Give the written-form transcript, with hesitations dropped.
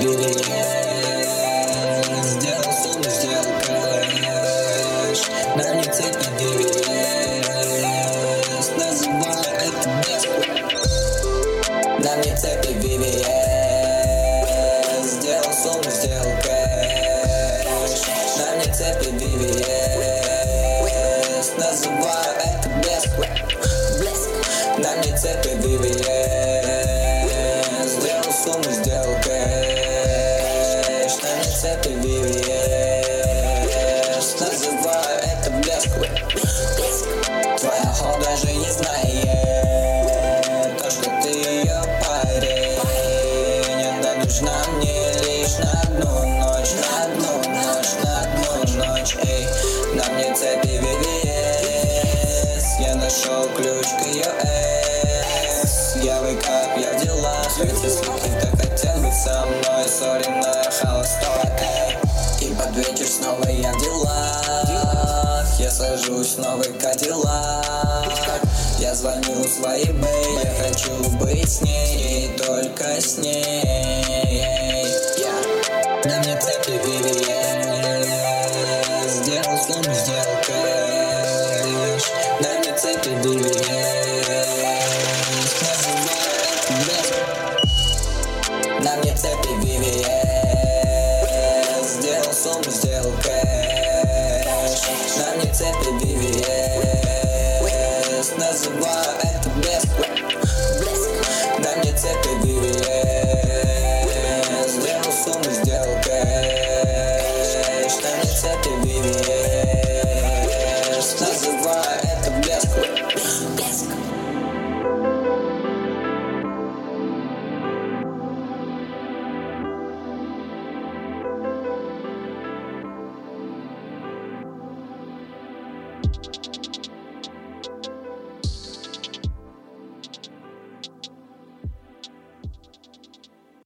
BBS. Сделал сумму, сделал кэш. На мне цепи BBS. Называю это бесквит. На мне цепи BBS. Сделал сумму, сделал кэш. На мне цепи BBS. Называю это бесквит. На мне цепи BBS. Сделал сумму, сделал кэш. На мне цепи BBS. Называю это бесквит. Твоя хол даже не знает то, что ты ее парень. Она нужна мне лишь на одну ночь, на одну ночь, на одну ночь. Эй, на мне цепи BBS. Я нашел ключ к ее экс. Я wake up, я в делах. Эти суки так хотят быть со мной. Сори, но я холостой. И под вечер снова я в делах. Я сажусь в новый кадиллак. Я звоню своей бэй. Я хочу быть с ней и только с ней. На мне цепи BBS. Сделал сумму, сделал кэш. На мне цепи BBS. На мне цепи BBS. Сделал сумму, сделал кэш. На мне цепи BBS. Называю это бесквит. На мне цепи BBS. Сделал сумму, сделал кэш. На мне цепи BBS. Называю это бесквит.